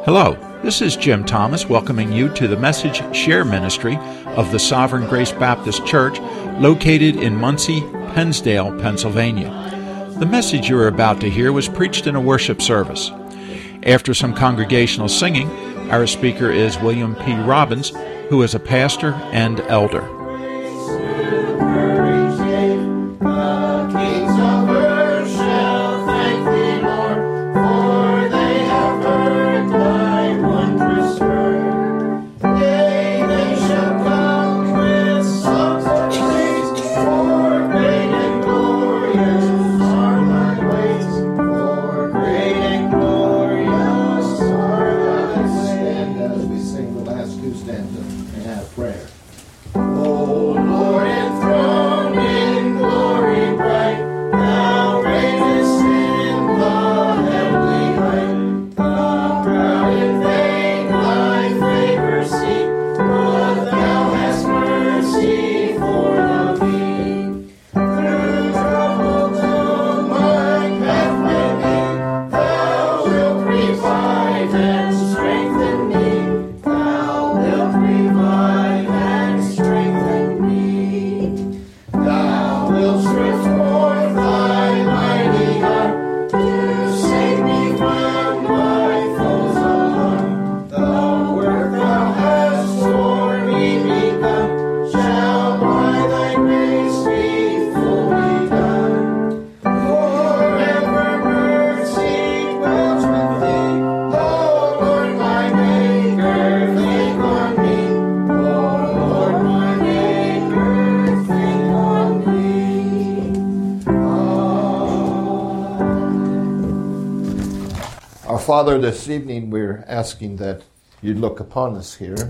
Hello, this is Jim Thomas welcoming you to the Message Share Ministry of the Sovereign Grace Baptist Church located in Muncie, Pennsdale, Pennsylvania. The message you are about to hear was preached in a worship service. After some congregational singing, our speaker is William P. Robbins, who is a pastor and elder. Father, this evening we're asking that you'd look upon us here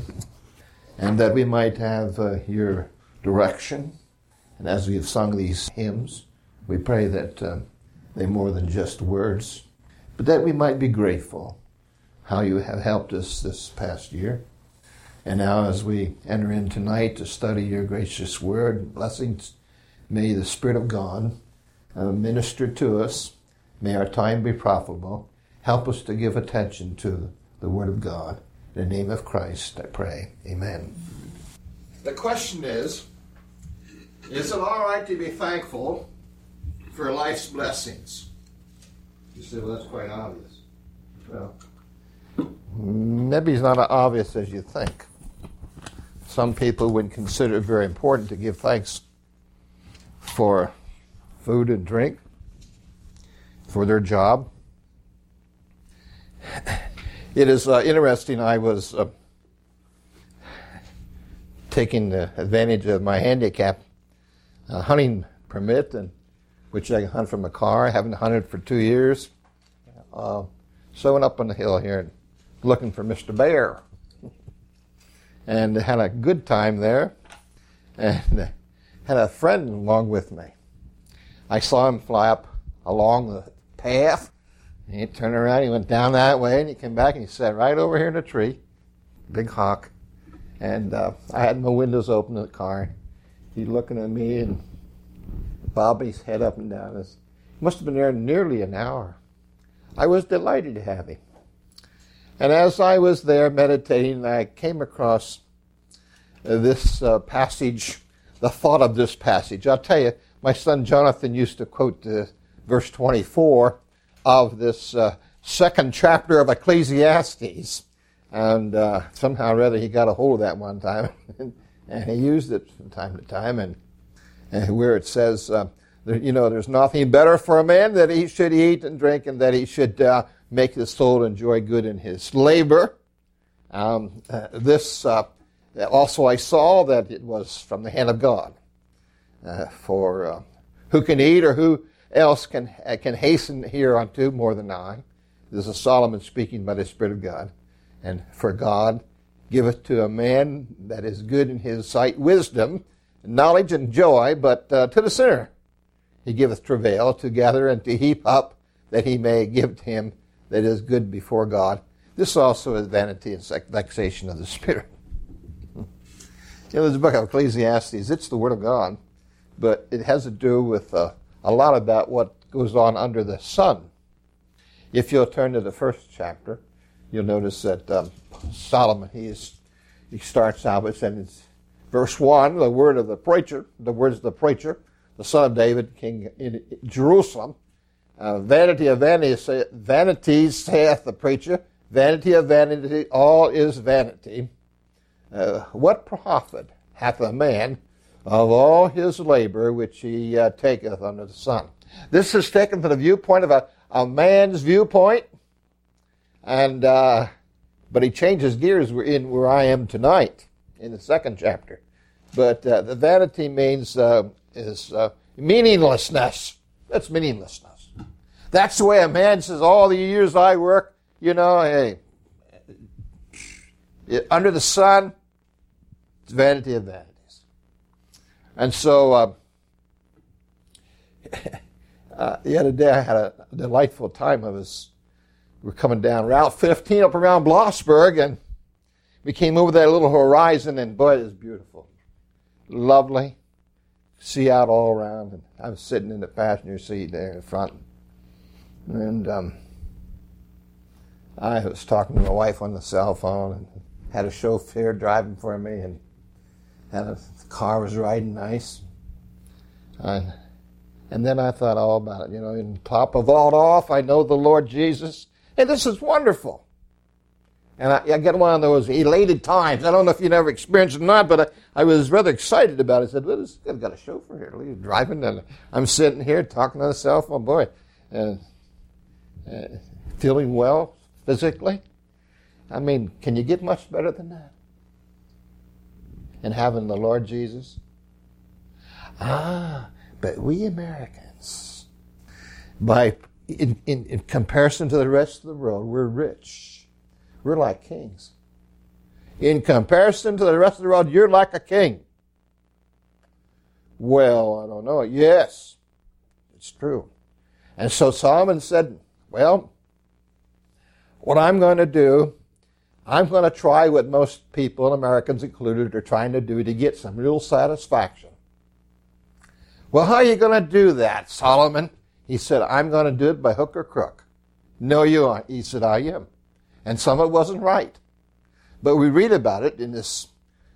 and that we might have your direction. And as we have sung these hymns, we pray that they're more than just words, but that we might be grateful how you have helped us this past year. And now as we enter in tonight to study your gracious word, blessings, may the Spirit of God minister to us. May our time be profitable. Help us to give attention to the Word of God. In the name of Christ, I pray. Amen. The question is it all right to be thankful for life's blessings? You say, well, that's quite obvious. Well, maybe it's not as obvious as you think. Some people would consider it very important to give thanks for food and drink, for their job. It is interesting. I was taking advantage of my handicap hunting permit, which I can hunt from a car. I haven't hunted for 2 years. So I went up on the hill here looking for Mr. Bear. And had a good time there. And had a friend along with me. I saw him fly up along the path. And he turned around, he went down that way, and he came back and he sat right over here in a tree, big hawk. And I had my windows open in the car. He's looking at me and bobbing his head up and down. He must have been there nearly an hour. I was delighted to have him. And as I was there meditating, I came across this passage, the thought of this passage. I'll tell you, my son Jonathan used to quote verse 24 of this second chapter of Ecclesiastes. And somehow or other he got a hold of that one time, and he used it from time to time, and where it says, there's nothing better for a man that he should eat and drink, and that he should make his soul enjoy good in his labor. This also I saw that it was from the hand of God. For who can eat or who else can hasten hereunto more than I? This is Solomon speaking by the Spirit of God. And for God giveth to a man that is good in his sight wisdom, knowledge, and joy, but to the sinner he giveth travail to gather and to heap up, that he may give to him that is good before God. This also is vanity and vexation of the spirit. There's a book of Ecclesiastes. It's the Word of God, but it has to do with a lot about what goes on under the sun. If you'll turn to the first chapter, you'll notice that Solomon, he starts out with saying, verse 1, the words of the preacher, the son of David, king in Jerusalem. Vanity of vanities, saith the preacher. Vanity of vanity, all is vanity. What profit hath a man of all his labor which he taketh under the sun? This is taken from the viewpoint of a man's viewpoint, and but he changes gears where I am tonight in the second chapter. But the vanity means is meaninglessness. That's meaninglessness. That's the way a man says, all the years I work, hey, under the sun, it's vanity of vanities. And so the other day I had a delightful time. We're coming down Route 15 up around Blossburg, and we came over that little horizon, and boy, it was beautiful. Lovely. See out all around. And I was sitting in the passenger seat there in front. And I was talking to my wife on the cell phone and had a chauffeur driving for me, and the car was riding nice. And then I thought all about it. In top of all off, I know the Lord Jesus. And this is wonderful. And I get one of those elated times. I don't know if you never experienced it or not, but I was rather excited about it. I said, well, I've got a chauffeur here. He's driving, and I'm sitting here talking on the cell phone. Boy, feeling well physically. I mean, can you get much better than that? And having the Lord Jesus? But we Americans, in comparison to the rest of the world, we're rich. We're like kings. In comparison to the rest of the world, you're like a king. Well, I don't know. Yes, it's true. And so Solomon said, well, what I'm going to do, I'm going to try what most people, Americans included, are trying to do to get some real satisfaction. Well, how are you going to do that, Solomon? He said, I'm going to do it by hook or crook. No, you aren't. He said, I am. And some of it wasn't right. But we read about it in this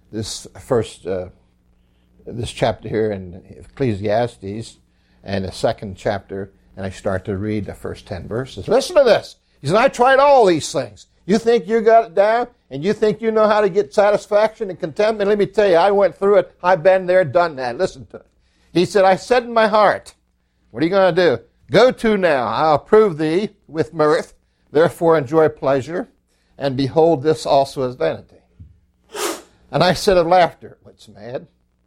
chapter here in Ecclesiastes, and the second chapter, and I start to read the first 10 verses. Listen to this. He said, I tried all these things. You think you got it down, and you think you know how to get satisfaction and contentment? Let me tell you, I went through it. I've been there, done that. Listen to it. He said, I said in my heart, what are you going to do? Go to now, I'll prove thee with mirth, therefore enjoy pleasure, and behold, this also is vanity. And I said of laughter, what's mad?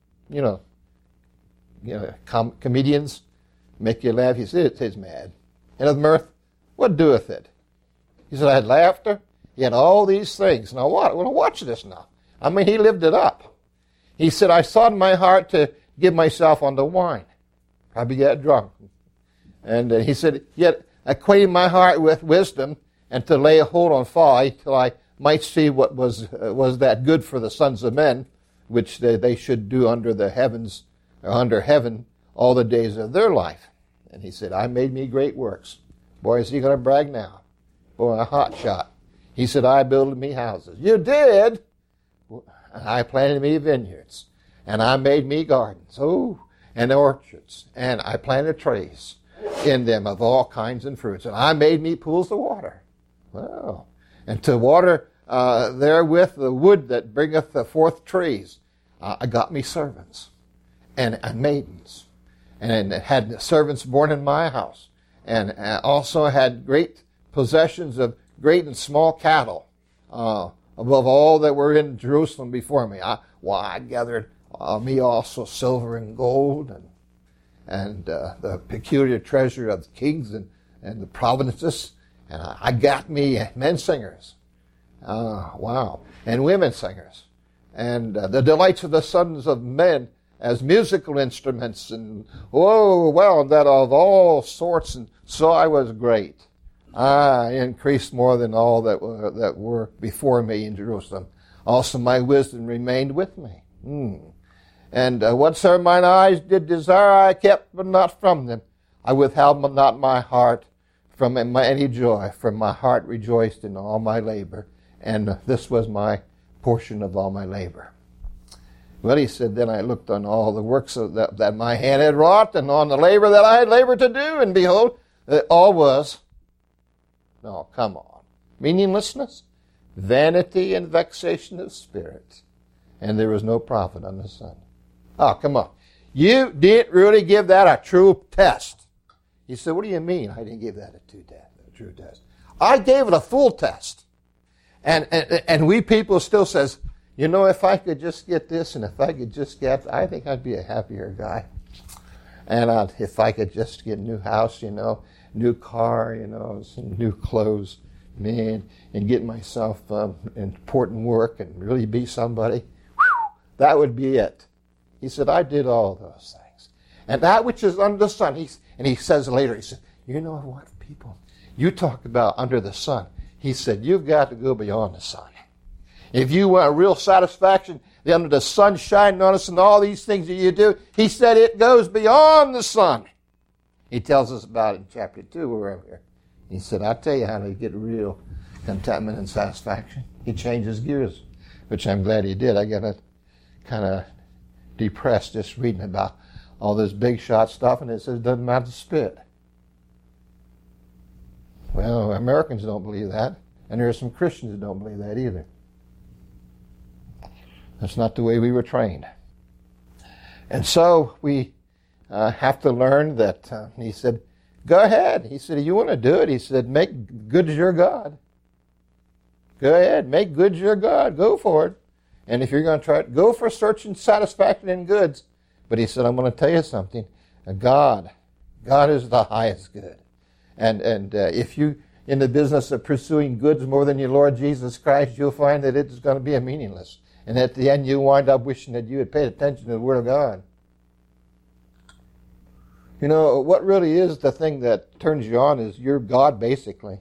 Comedians make you laugh. He said, it's mad. And of mirth, what doeth it? He said, I had laughter. He had all these things. Now what? Well, watch this now. I mean, he lived it up. He said, I sought in my heart to give myself unto wine. Probably get drunk. And he said, yet acquainting my heart with wisdom, and to lay a hold on folly, till I might see what was that good for the sons of men, which they should do under the heavens, or under heaven, all the days of their life. And he said, I made me great works. Boy, is he going to brag now. Boy, a hot shot. He said, I builded me houses. You did? I planted me vineyards. And I made me gardens. Oh, and orchards. And I planted trees in them of all kinds and fruits. And I made me pools of water. Well, and to water therewith the wood that bringeth forth trees. I got me servants and maidens. And had servants born in my house. And also had great possessions of great and small cattle, above all that were in Jerusalem before me. I gathered me also silver and gold, and the peculiar treasure of the kings and the provinces. And I got me men singers, wow, and women singers, and the delights of the sons of men as musical instruments, and that of all sorts. And so I was great. I increased more than all that were before me in Jerusalem. Also my wisdom remained with me. And whatsoever mine eyes did desire, I kept but not from them. I withheld not my heart from any joy, from my heart rejoiced in all my labor, and this was my portion of all my labor. Well, he said, then I looked on all the works that my hand had wrought, and on the labor that I had labored to do, and behold, all was, no, come on, meaninglessness, vanity, and vexation of spirit, and there was no profit on the sun. Oh, come on. You didn't really give that a true test. He said, what do you mean I didn't give that a true test? I gave it a full test. And we people still says, you know, if I could just get this, and if I could just get, I think I'd be a happier guy. And if I could just get a new house, you know, new car, you know, some new clothes, man, and get myself important work and really be somebody, that would be it. He said, I did all those things. And that which is under the sun, he says later, he said, you know what, people, you talk about under the sun. He said, you've got to go beyond the sun. If you want real satisfaction, under the sun shining on us and all these things that you do, he said it goes beyond the sun. He tells us about it in chapter 2, where we're here. He said, I'll tell you how to get real contentment and satisfaction. He changes gears, which I'm glad he did. I got kind of depressed just reading about all this big shot stuff, and it says it doesn't matter to spit. Well, Americans don't believe that, and there are some Christians that don't believe that either. That's not the way we were trained. And so we have to learn that, he said, go ahead. He said, you want to do it? He said, make good your God. Go ahead, make good your God. Go for it. And if you're going to try it, go for searching satisfaction in goods. But he said, I'm going to tell you something. God is the highest good. And if you in the business of pursuing goods more than your Lord Jesus Christ, you'll find that it's going to be meaningless. And at the end, you wind up wishing that you had paid attention to the Word of God. You know, what really is the thing that turns you on is your God, basically.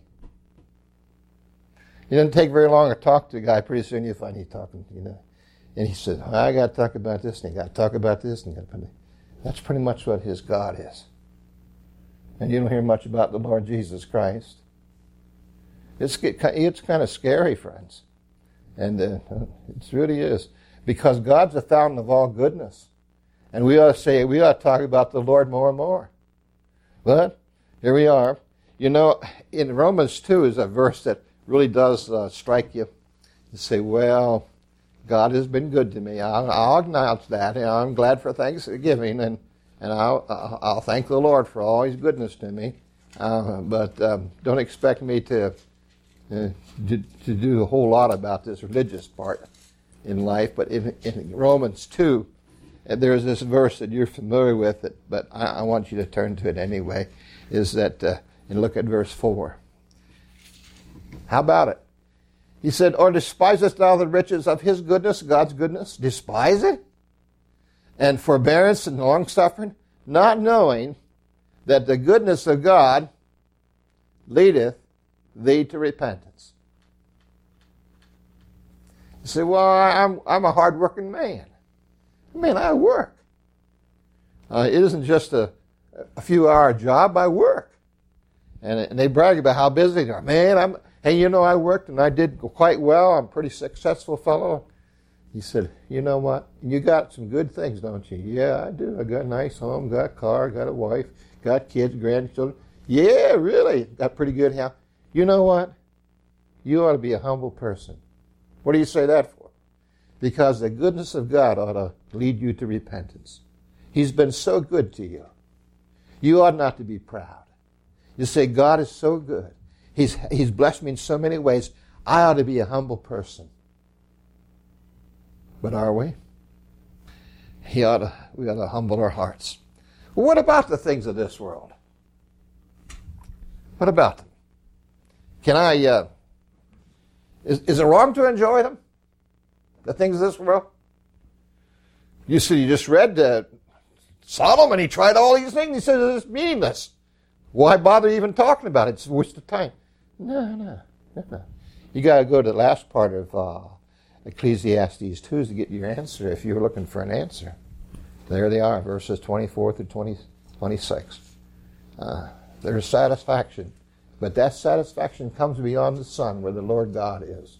It doesn't take very long to talk to a guy. Pretty soon you find he's talking, you know. And he says, I got to talk about this, and I got to talk about this. And that's pretty much what his God is. And you don't hear much about the Lord Jesus Christ. It's kind of scary, friends. And it really is. Because God's the fountain of all goodness. And we ought to talk about the Lord more and more. But here we are. You know, in Romans 2 is a verse that really does strike you. You say, well, God has been good to me. I'll acknowledge that. You know, I'm glad for Thanksgiving, and I'll thank the Lord for all His goodness to me. But don't expect me to do a whole lot about this religious part in life. But in Romans 2, there's this verse that you're familiar with, but I want you to turn to it anyway, is that, and look at verse 4. How about it? He said, or despisest thou the riches of His goodness, God's goodness? Despise it? And forbearance and long-suffering, not knowing that the goodness of God leadeth thee to repentance. You say, well, I'm a hard-working man. Man, I work. It isn't just a few-hour job. I work. And they brag about how busy they are. Man, hey, you know, I worked and I did quite well. I'm a pretty successful fellow. He said, you know what? You got some good things, don't you? Yeah, I do. I got a nice home, got a car, got a wife, got kids, grandchildren. Yeah, really. Got pretty good health. You know what? You ought to be a humble person. What do you say that for? Because the goodness of God ought to lead you to repentance. He's been so good to you. You ought not to be proud. You say, God is so good. He's blessed me in so many ways. I ought to be a humble person. But are we? We ought to humble our hearts. Well, what about the things of this world? What about them? Can I, is it wrong to enjoy them? The things of this world? You see, you just read Solomon, he tried all these things. He said it's meaningless. Why bother even talking about it? It's a waste of time. No. You got to go to the last part of Ecclesiastes 2 to get your answer if you're looking for an answer. There they are, verses 24 through 26. There's satisfaction But that satisfaction comes beyond the sun where the Lord God is.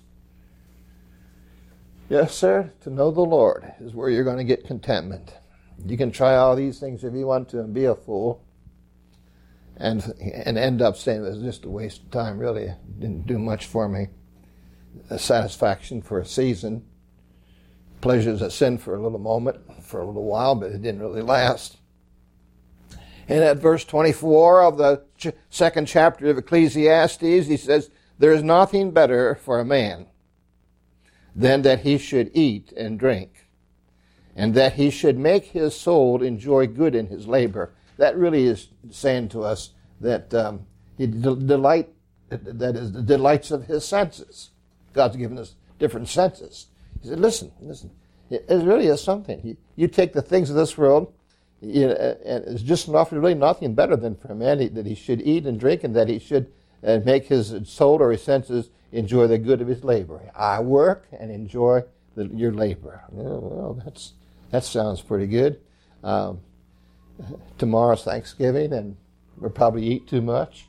Yes, sir, to know the Lord is where you're going to get contentment. You can try all these things if you want to and be a fool and end up saying it was just a waste of time, really. It didn't do much for me. A satisfaction for a season. Pleasures of sin for a little moment, for a little while, but it didn't really last. And at verse 24 of the second chapter of Ecclesiastes, he says, there is nothing better for a man than that he should eat and drink, and that he should make his soul enjoy good in his labor. That really is saying to us that that is the delights of his senses. God's given us different senses. He said, listen. It really is something. You take the things of this world, and it's just really nothing better than for a man that he should eat and drink, and that he should make his soul or his senses enjoy the good of his labor. I work and enjoy your labor. Well, that sounds pretty good. Tomorrow's Thanksgiving, and we'll probably eat too much.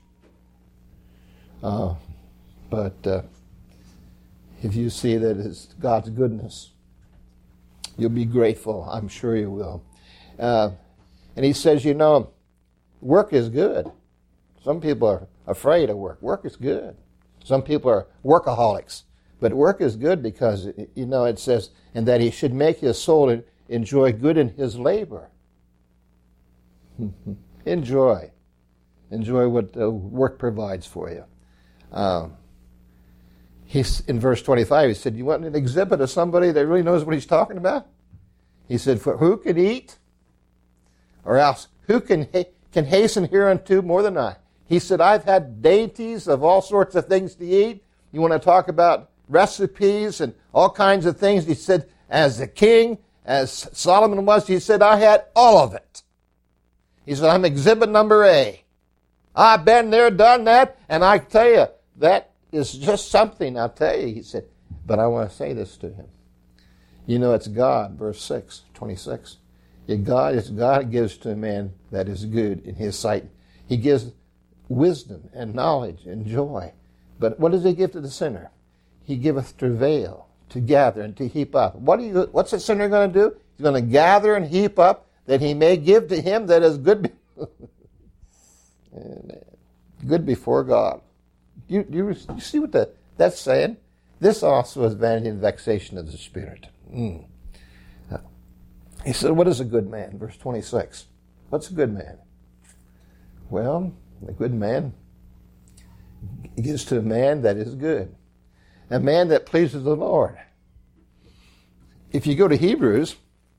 But if you see that it's God's goodness, you'll be grateful. I'm sure you will. And he says, work is good. Some people are afraid of work. Work is good. Some people are workaholics. But work is good because, it says, and that he should make his soul enjoy good in his labor. Enjoy what work provides for you. He's in verse 25, he said, you want an exhibit of somebody that really knows what he's talking about? He said, for who can eat? Or else, who can hasten hereunto more than I? He said, I've had dainties of all sorts of things to eat. You want to talk about recipes and all kinds of things? He said, as the king, as Solomon was, he said, I had all of it. He said, I'm exhibit number A. I've been there, done that, and I tell you, that is just something, I'll tell you. He said, but I want to say this to him. It's God, verse 26. God gives to a man that is good in his sight. He gives wisdom and knowledge and joy. But what does he give to the sinner? He giveth travail to gather and to heap up. What's the sinner going to do? He's going to gather and heap up that he may give to him that is good, good before God. You see what that's saying? This also is vanity and vexation of the spirit. He said, what is a good man? Verse 26. What's a good man? Well, a good man gives to a man that is good. A man that pleases the Lord. If you go to Hebrews,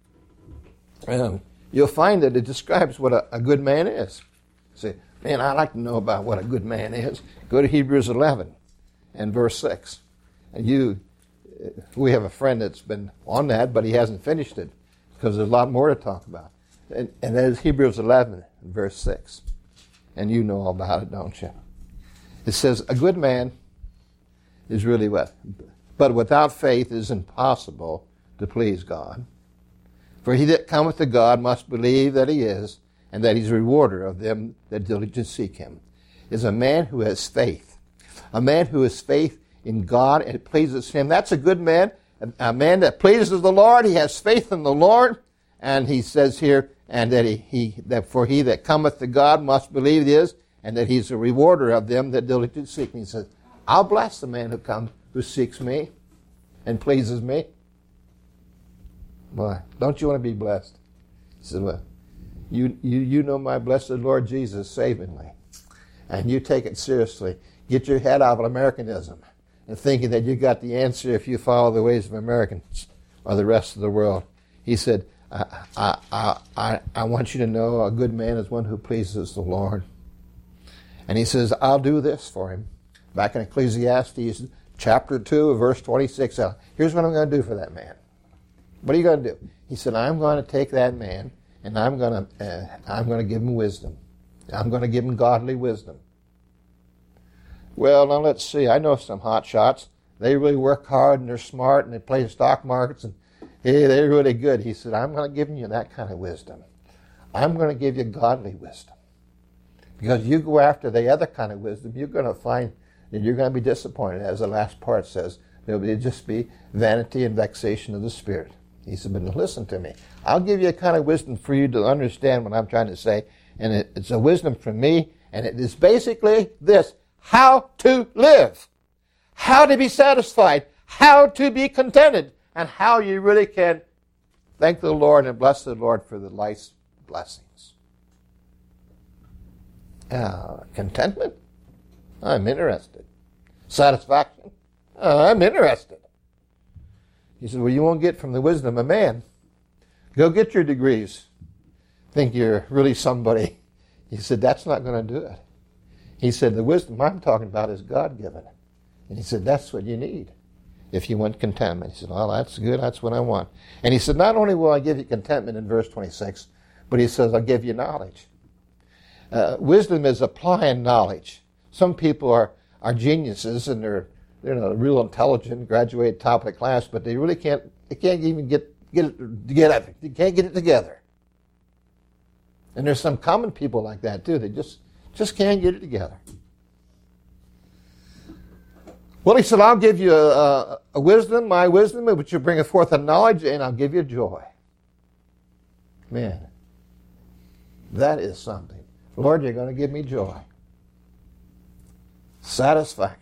you'll find that it describes what a good man is. Say, man, I'd like to know about what a good man is. Go to Hebrews 11 and verse 6. And we have a friend that's been on that, but he hasn't finished it because there's a lot more to talk about. And that is Hebrews 11 and verse 6. And you know all about it, don't you? It says, a good man is really what? But without faith it is impossible to please God. For he that cometh to God must believe that he is, and that he's a rewarder of them that diligently seek him. Is a man who has faith. A man who has faith in God and it pleases him. That's a good man. A man that pleases the Lord. He has faith in the Lord. And he says here, and that for he that cometh to God must believe this, and that he's a rewarder of them that diligently seek me. He says, I'll bless the man who seeks me and pleases me. Boy, don't you want to be blessed? He says, well, you know my blessed Lord Jesus savingly, and you take it seriously. Get your head out of Americanism and thinking that you got the answer if you follow the ways of Americans or the rest of the world. He said, I want you to know a good man is one who pleases the Lord. And he says, I'll do this for him. Back in Ecclesiastes chapter 2, verse 26, here's what I'm going to do for that man. What are you going to do? He said, I'm going to take that man and I'm going to give him wisdom. I'm going to give him godly wisdom. Well, now let's see. I know some hot shots. They really work hard and they're smart and they play the stock markets and hey, they're really good. He said, I'm going to give you that kind of wisdom. I'm going to give you godly wisdom. Because you go after the other kind of wisdom, you're going to find that you're going to be disappointed. As the last part says, there'll just be vanity and vexation of the spirit. He said, but listen to me. I'll give you a kind of wisdom for you to understand what I'm trying to say. And it's a wisdom from me. And it is basically this: how to live, how to be satisfied, how to be contented, and how you really can thank the Lord and bless the Lord for the life's blessings. Contentment? I'm interested. Satisfaction? I'm interested. He said, well, you won't get from the wisdom of man. Go get your degrees. Think you're really somebody. He said, that's not going to do it. He said, the wisdom I'm talking about is God-given. And he said, that's what you need if you want contentment. He said, well, that's good. That's what I want. And he said, not only will I give you contentment in verse 26, but he says, I'll give you knowledge. Wisdom is applying knowledge. Some people are geniuses and they're real intelligent, graduate top of the class, but they really can't even get it together. They can't get it together. And there's some common people like that too. They just can't get it together. Well, he said, I'll give you a wisdom, my wisdom, which will bring forth a knowledge, and I'll give you joy. Man, that is something. Lord, you're going to give me joy. Satisfaction.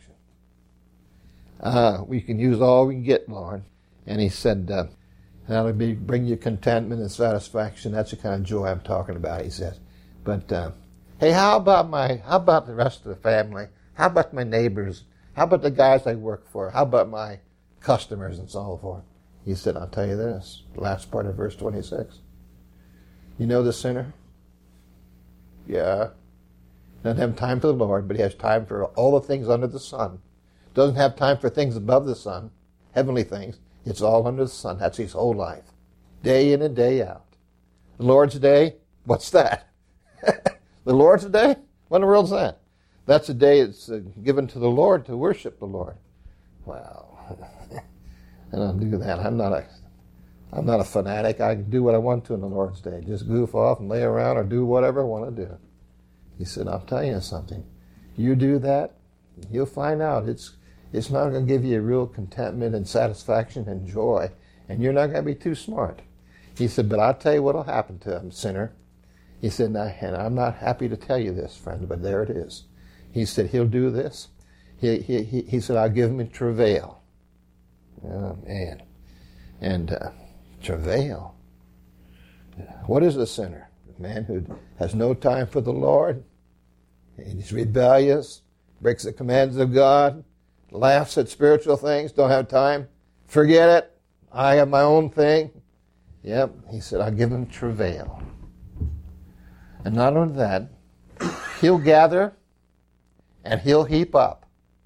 We can use all we can get, Lord. And he said, that'll bring you contentment and satisfaction. That's the kind of joy I'm talking about, he says. But, hey, how about the rest of the family? How about my neighbors? How about the guys I work for? How about my customers and so forth? He said, I'll tell you this, the last part of verse 26. You know the sinner? Yeah. Doesn't have time for the Lord, but he has time for all the things under the sun. Doesn't have time for things above the sun, heavenly things. It's all under the sun. That's his whole life. Day in and day out. The Lord's Day, what's that? The Lord's Day? What in the world's that? That's a day that's given to the Lord to worship the Lord. Well, I don't do that. I'm not a fanatic. I can do what I want to on the Lord's Day. Just goof off and lay around or do whatever I want to do. He said, I'll tell you something. You do that, you'll find out it's not going to give you a real contentment and satisfaction and joy, and you're not going to be too smart. He said, but I'll tell you what will happen to him, sinner. He said, and I'm not happy to tell you this, friend, but there it is. He said, he'll do this. He said, I'll give him travail. Oh, man. And travail. What is a sinner? A man who has no time for the Lord. And he's rebellious, breaks the commands of God, laughs at spiritual things, don't have time. Forget it. I have my own thing. Yep. He said, I'll give him travail. And not only that, he'll gather and he'll heap up.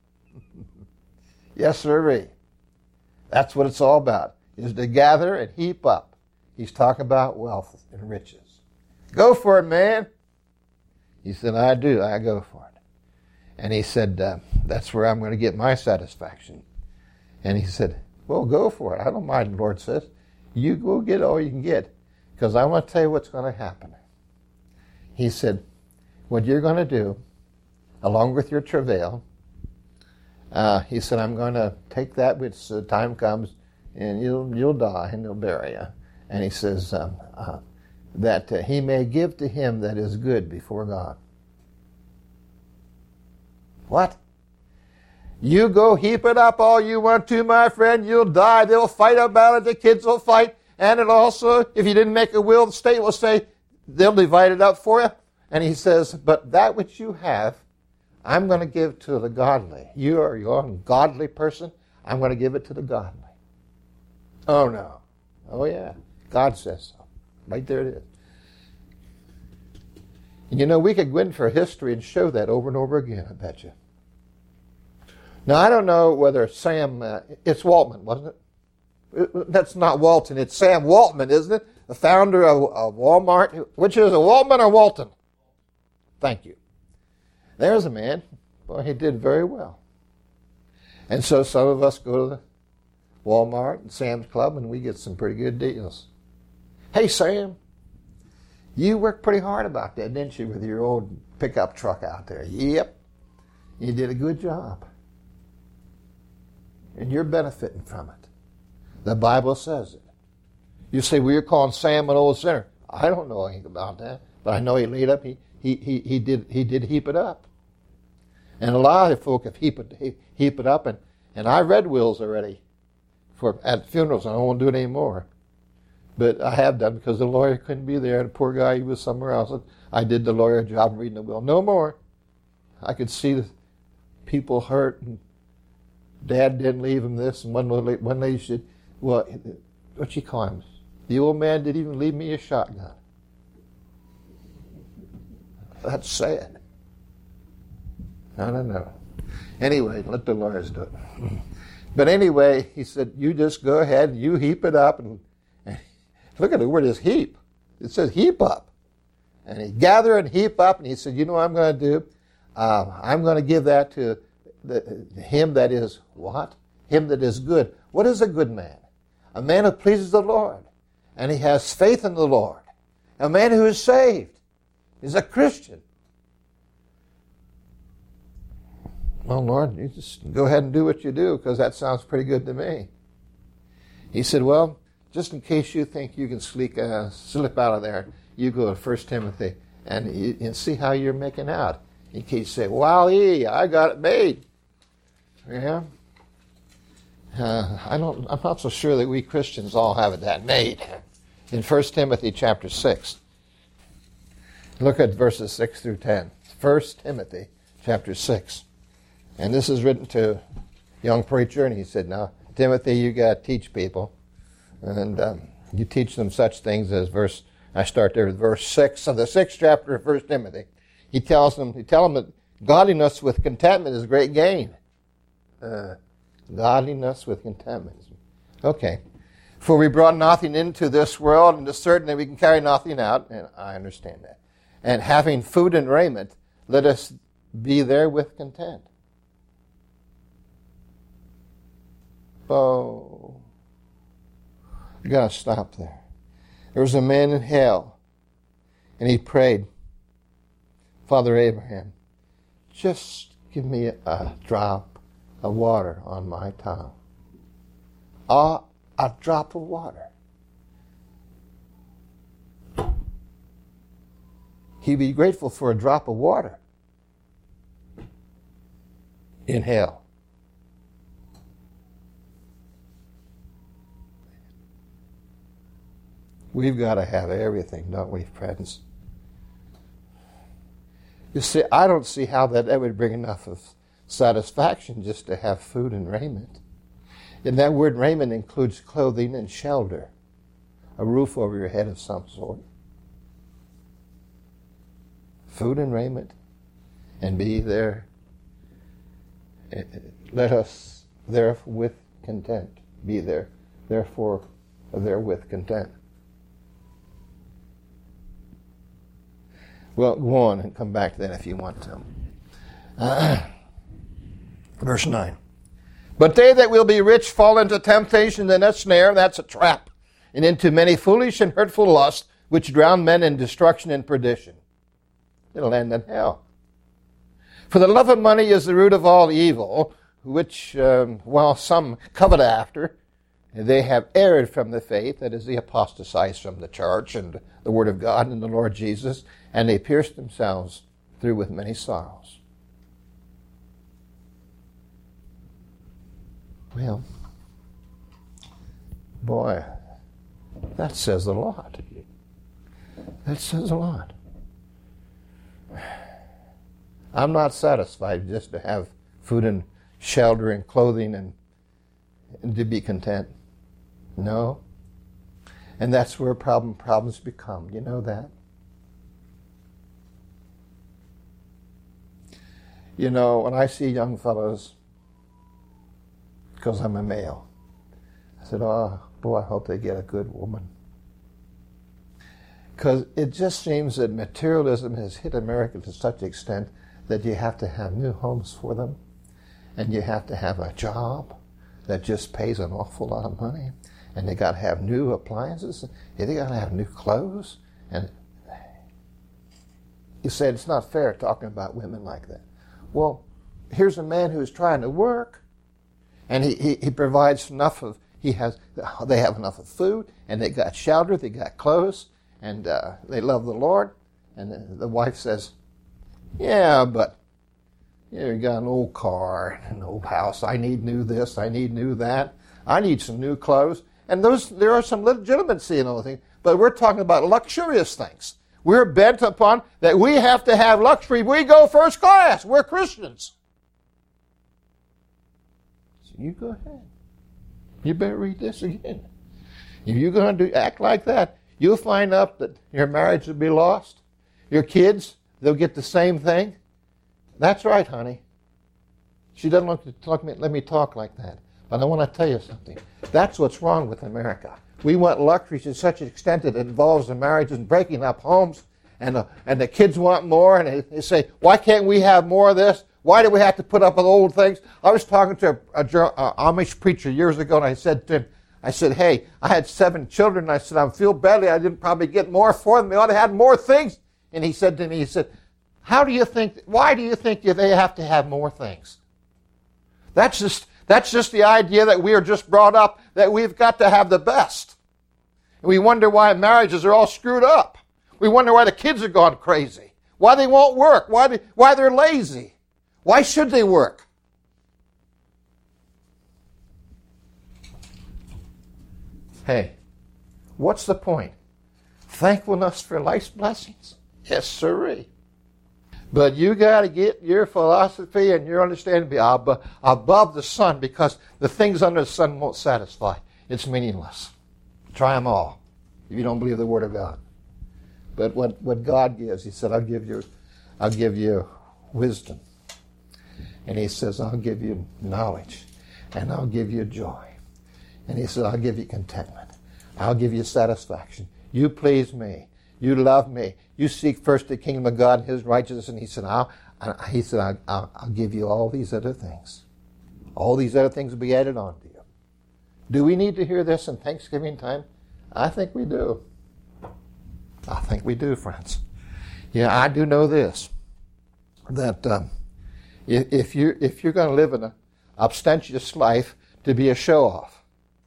Yes, sirree. That's what it's all about, is to gather and heap up. He's talking about wealth and riches. Go for it, man. He said, I do. I go for it. And he said, that's where I'm going to get my satisfaction. And he said, well, go for it. I don't mind, the Lord says. You go get all you can get, because I want to tell you what's going to happen. He said, what you're going to do, along with your travail, he said, I'm going to take that which the time comes, and you'll die, and they'll bury you. And he says, that he may give to him that is good before God. What? You go heap it up all you want to, my friend. You'll die. They'll fight about it. The kids will fight. And it also, if you didn't make a will, the state will say, they'll divide it up for you. And he says, but that which you have, I'm going to give to the godly. You're a godly person. I'm going to give it to the godly. Oh, no. Oh, yeah. God says so. Right there it is. And you know, we could go in for history and show that over and over again, I bet you. Now, I don't know whether Sam, it's Waltman, wasn't it? That's not Walton, it's Sam Waltman, isn't it? The founder of Walmart. Which is a Waltman or Walton? Thank you. There's a man. Boy, he did very well. And so some of us go to the Walmart and Sam's Club and we get some pretty good deals. Hey, Sam, you worked pretty hard about that, didn't you, with your old pickup truck out there. Yep. You did a good job. And you're benefiting from it. The Bible says it. You say, well, you're calling Sam an old sinner. I don't know anything about that, but I know he laid up. He did heap it up. And a lot of folk have heap it up, and I read wills already at funerals. I don't want to do it anymore. But I have done because the lawyer couldn't be there. The poor guy, he was somewhere else. I did the lawyer job of reading the will. No more. I could see the people hurt, and Dad didn't leave him this, and one lady said, well, what'd she call him? The old man didn't even leave me a shotgun. That's sad. No. Anyway, let the lawyers do it. But anyway, he said, you just go ahead, you heap it up, and look at the word is heap. It says heap up. And he gather and heap up, and he said, you know what I'm going to do? I'm going to give that to him that is what? Him that is good. What is a good man? A man who pleases the Lord, and he has faith in the Lord. A man who is saved. He's a Christian. Well, Lord, you just go ahead and do what you do, because that sounds pretty good to me. He said, well, just in case you think you can slip out of there, you go to 1 Timothy and see how you're making out. In case you say, wow, I got it made. Yeah. I'm not so sure that we Christians all have it that made. In 1 Timothy chapter 6, look at verses 6 through 10. 1 Timothy chapter 6. And this is written to a young preacher, and he said, now, Timothy, you got to teach people. And you teach them such things as I start there with verse 6 of the 6th chapter of 1 Timothy. He tell them that godliness with contentment is great gain. Godliness with contentment. Okay. For we brought nothing into this world, and it is certain that we can carry nothing out, and I understand that. And having food and raiment, let us be there with content. Oh, you got to stop there. There was a man in hell, and he prayed, Father Abraham, just give me a drop of water on my tongue. A drop of water. He'd be grateful for a drop of water in hell. We've got to have everything, don't we, friends? You see, I don't see how that would bring enough of satisfaction just to have food and raiment. And that word raiment includes clothing and shelter, a roof over your head of some sort. Food and raiment, and be there. Let us there with content. Be there, therefore, there with content. Well, go on and come back to that if you want to. Verse 9. But they that will be rich fall into temptation and a snare, that's a trap, and into many foolish and hurtful lusts, which drown men in destruction and perdition. It'll end in hell. For the love of money is the root of all evil, which, while some covet after, they have erred from the faith, that is, they apostatized from the church and the Word of God and the Lord Jesus, and they pierced themselves through with many sorrows. Well, boy, that says a lot. That says a lot. I'm not satisfied just to have food and shelter and clothing and to be content. No. And that's where problems become. You know that? You know, when I see young fellows, because I'm a male, I said, oh, boy, I hope they get a good woman. Because it just seems that materialism has hit America to such an extent that you have to have new homes for them, and you have to have a job that just pays an awful lot of money, and they got to have new appliances, and they got to have new clothes, and You said it's not fair talking about women like that. Well, here's a man who's trying to work, and he provides enough of, they have enough of food, and they got shelter, they got clothes, and they love the Lord. And the wife says, yeah, but you got an old car, an old house. I need new this, I need new that. I need some new clothes. And there are some legitimacy in all things, but we're talking about luxurious things. We're bent upon that we have to have luxury. We go first class. We're Christians. So you go ahead. You better read this again. If you're going to act like that, you'll find out that your marriage will be lost. Your kids, they'll get the same thing. That's right, honey. She doesn't let me talk like that. But I want to tell you something. That's what's wrong with America. We want luxury to such an extent that it involves the marriages and breaking up homes, and the kids want more, and they say, why can't we have more of this? Why do we have to put up with old things? I was talking to an Amish preacher years ago, and I said to him, hey, I had 7 children, and I said, I feel badly, I didn't probably get more for them. They ought to have more things. And he said to me, why do you think they have to have more things? That's just the idea that we are just brought up that we've got to have the best. And we wonder why marriages are all screwed up. We wonder why the kids are gone crazy, why they won't work, why they're lazy. Why should they work? Hey, what's the point? Thankfulness for life's blessings? Yes, sirree. But you got to get your philosophy and your understanding above the sun, because the things under the sun won't satisfy. It's meaningless. Try them all if you don't believe the Word of God. But what God gives, He said, I'll give you wisdom. And He says, I'll give you knowledge. And I'll give you joy. And He says, I'll give you contentment. I'll give you satisfaction. You please me. You love me. You seek first the kingdom of God and His righteousness. And He said, I'll give you all these other things. All these other things will be added on to you. Do we need to hear this in Thanksgiving time? I think we do. I think we do, friends. Yeah, I do know this, that if you're going to live in an obstentious life to be a show-off,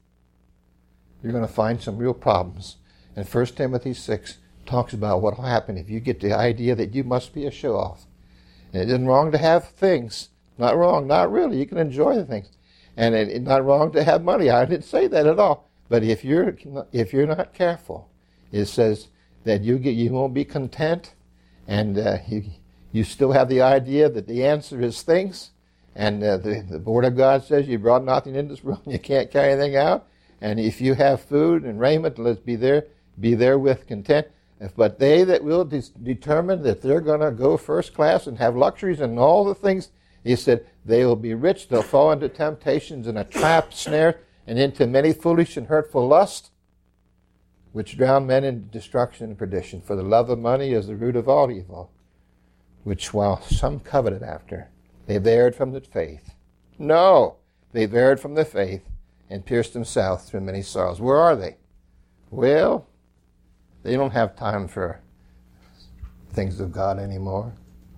you're going to find some real problems. And 1 Timothy 6 talks about what will happen if you get the idea that you must be a show-off. And it isn't wrong to have things. Not wrong, not really. You can enjoy the things. And it's not wrong to have money. I didn't say that at all. But if you're not careful, it says that you won't be content, and you still have the idea that the answer is things, and the Word of God says you brought nothing into this world, you can't carry anything out, and if you have food and raiment, let's be there with content. But they that will determine that they're going to go first class and have luxuries and all the things, He said, they will be rich, they'll fall into temptations and a trap, snare, and into many foolish and hurtful lusts, which drown men in destruction and perdition. For the love of money is the root of all evil, which while some coveted after, they've erred from the faith. No, they've erred from the faith and pierced themselves through many sorrows. Where are they? Well, they don't have time for things of God anymore.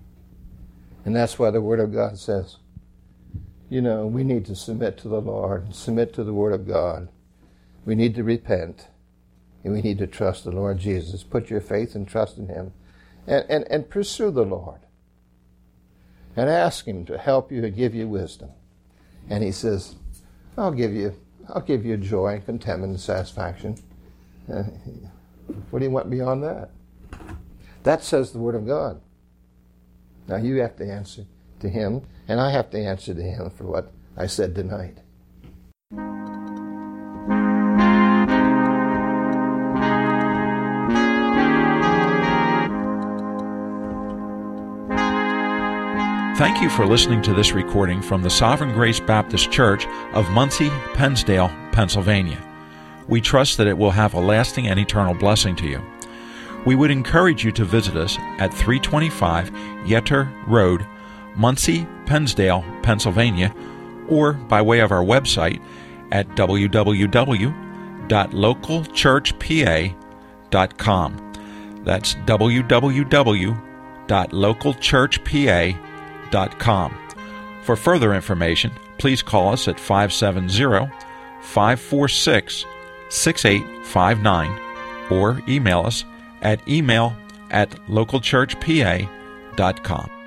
And that's why the Word of God says, we need to submit to the Lord and submit to the Word of God. We need to repent. And we need to trust the Lord Jesus. Put your faith and trust in Him. And pursue the Lord. And ask Him to help you and give you wisdom. And He says, I'll give you joy and contentment and satisfaction. What do you want beyond that? That says the Word of God. Now you have to answer to Him, and I have to answer to Him for what I said tonight. Thank you for listening to this recording from the Sovereign Grace Baptist Church of Muncie, Pennsdale, Pennsylvania. We trust that it will have a lasting and eternal blessing to you. We would encourage you to visit us at 325 Yetter Road, Muncie, Pennsdale, Pennsylvania, or by way of our website at www.localchurchpa.com. That's www.localchurchpa.com. www.localchurchpa.com. For further information, please call us at 570-546-6859 or email us at email@localchurchpa.com.